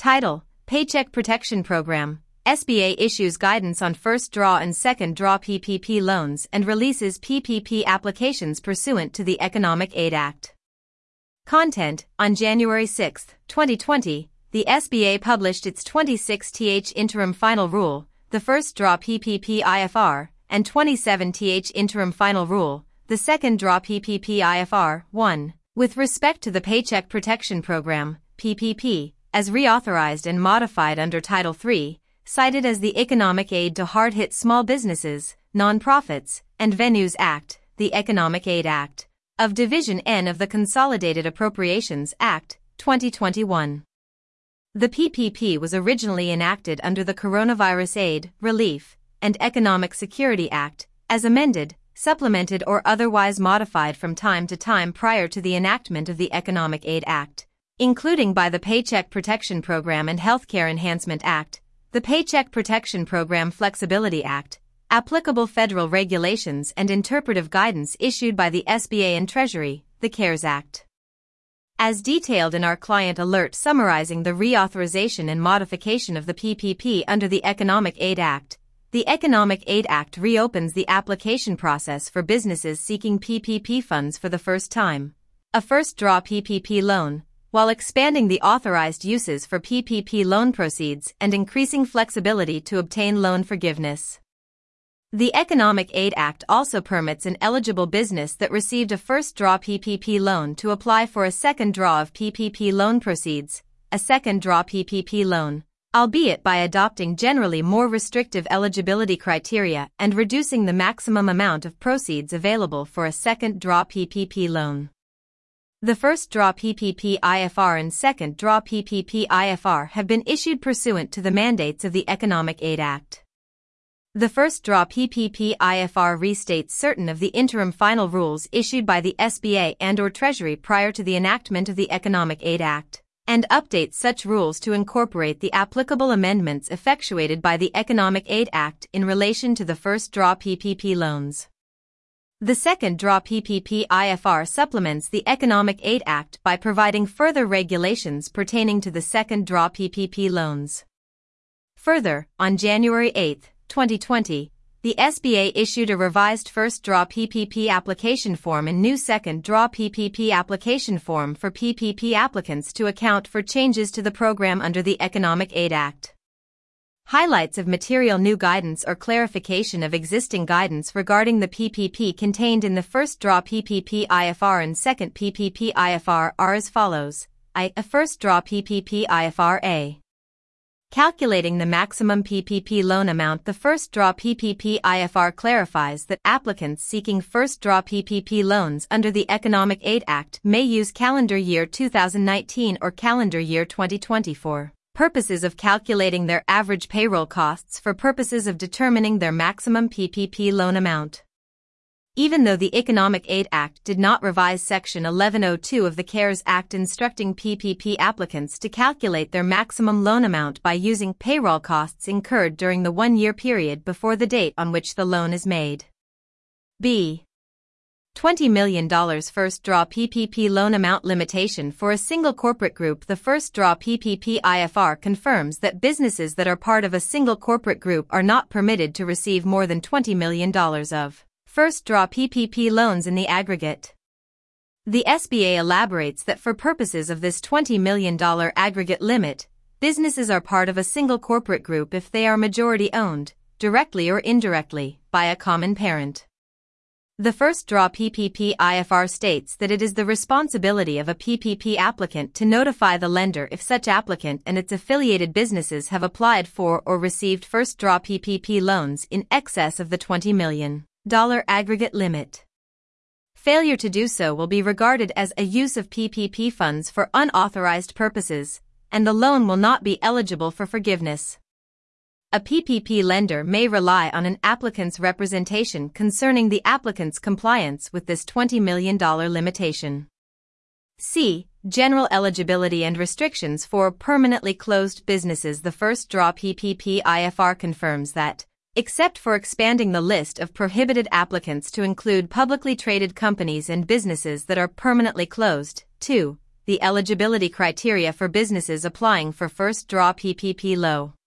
Title: Paycheck Protection Program. SBA issues guidance on first draw and second draw PPP loans and releases PPP applications pursuant to the Economic Aid Act. Content: On January 6, 2020, the SBA published its 26th Interim Final Rule, the First Draw PPP IFR, and 27th Interim Final Rule, the Second Draw PPP IFR, 1, with respect to the Paycheck Protection Program, PPP, as reauthorized and modified under Title III, cited as the Economic Aid to Hard-Hit Small Businesses, Nonprofits, and Venues Act, the Economic Aid Act, of Division N of the Consolidated Appropriations Act, 2021. The PPP was originally enacted under the Coronavirus Aid, Relief, and Economic Security Act, as amended, supplemented or otherwise modified from time to time prior to the enactment of the Economic Aid Act, including by the Paycheck Protection Program and Healthcare Enhancement Act, the Paycheck Protection Program Flexibility Act, applicable federal regulations and interpretive guidance issued by the SBA and Treasury, the CARES Act. As detailed in our client alert summarizing the reauthorization and modification of the PPP under the Economic Aid Act, the Economic Aid Act reopens the application process for businesses seeking PPP funds for the first time, a first draw PPP loan, while expanding the authorized uses for PPP loan proceeds and increasing flexibility to obtain loan forgiveness. The Economic Aid Act also permits an eligible business that received a first draw PPP loan to apply for a second draw of PPP loan proceeds, a second draw PPP loan, albeit by adopting generally more restrictive eligibility criteria and reducing the maximum amount of proceeds available for a second draw PPP loan. The First Draw PPP IFR and Second Draw PPP IFR have been issued pursuant to the mandates of the Economic Aid Act. The First Draw PPP IFR restates certain of the interim final rules issued by the SBA and/or Treasury prior to the enactment of the Economic Aid Act, and updates such rules to incorporate the applicable amendments effectuated by the Economic Aid Act in relation to the First Draw PPP loans. The Second Draw PPP IFR supplements the Economic Aid Act by providing further regulations pertaining to the Second Draw PPP loans. Further, on January 8, 2020, the SBA issued a revised First Draw PPP application form and new Second Draw PPP application form for PPP applicants to account for changes to the program under the Economic Aid Act. Highlights of material new guidance or clarification of existing guidance regarding the PPP contained in the First Draw PPP IFR and Second PPP IFR are as follows. A First Draw PPP IFR A. Calculating the maximum PPP loan amount. The First Draw PPP IFR clarifies that applicants seeking First Draw PPP loans under the Economic Aid Act may use calendar year 2019 or calendar year 2020 for purposes of calculating their average payroll costs for purposes of determining their maximum PPP loan amount. Even though the Economic Aid Act did not revise Section 1102 of the CARES Act instructing PPP applicants to calculate their maximum loan amount by using payroll costs incurred during the one-year period before the date on which the loan is made. B. $20 million First Draw PPP loan amount limitation for a single corporate group. The First Draw PPP IFR confirms that businesses that are part of a single corporate group are not permitted to receive more than $20 million of First Draw PPP loans in the aggregate. The SBA elaborates that for purposes of this $20 million aggregate limit, businesses are part of a single corporate group if they are majority owned, directly or indirectly, by a common parent. The First Draw PPP IFR states that it is the responsibility of a PPP applicant to notify the lender if such applicant and its affiliated businesses have applied for or received First Draw PPP loans in excess of the $20 million aggregate limit. Failure to do so will be regarded as a use of PPP funds for unauthorized purposes, and the loan will not be eligible for forgiveness. A PPP lender may rely on an applicant's representation concerning the applicant's compliance with this $20 million limitation. C. General eligibility and restrictions for permanently closed businesses. The First Draw PPP IFR confirms that, except for expanding the list of prohibited applicants to include publicly traded companies and businesses that are permanently closed, 2. the eligibility criteria for businesses applying for first draw PPP loan.